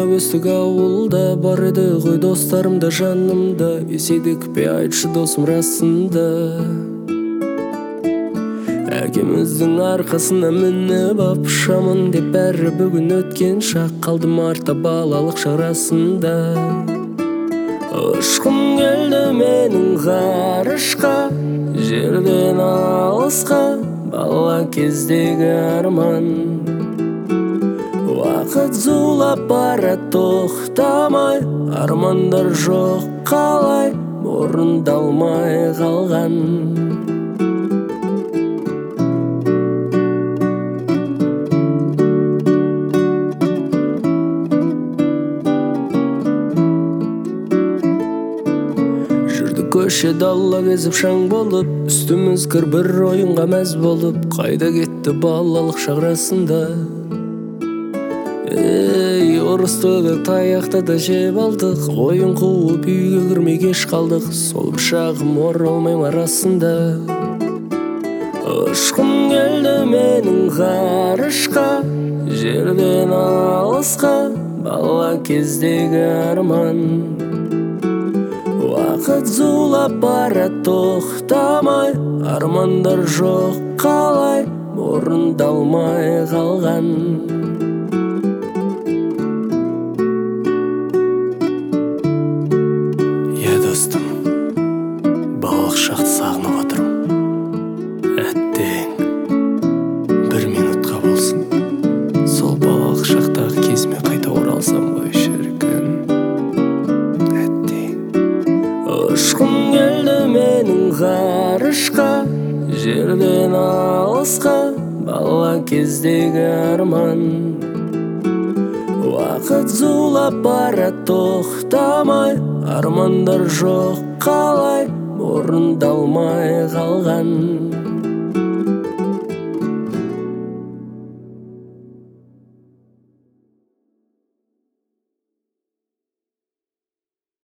ойнап өстік ауылда, бар еді ғой достарым да жанымда. Есейдік пе айтшы досым расында? Әкеміздің арқасына мініп ап шамын деп бәрі бүгін өткен шақ. Қалдым артта балалық шарасында. Ұшқым келді менің ғарышқа, жерден алысқа, бала кездегі арман. Уақыт зулап бара тоқтамай, армандар жоқ қалай орындалмай қалған. Көше далла кезіп шаң болып, үстіміз кір бір ойынға мәз болып. Қайда кетті балалық шағрасында? Орыстығы таяқты да жеп алдық, ойын қуып үйге кірмей кеш қалдық. Сол бір шағым оралмай арасында. Ұшқым келді менің ғарышқа, жерден алысқа, бала кездегі арман. Уақыт зулап бара тоқтамай, армандар жоқ қалай орындалмай қалған. Достым, балалық шақты сағынып отырмын. Әттең, бір минутқа болсын, сол балалық шақтағы кезіме қайта оралсам ғой шіркін. Ұшқым келді менің ғарышқа, жерден алысқа, бала кездегі арман. Уақыт зулап бара тоқтамай, армандар жоқ қалай орындалмай қалған.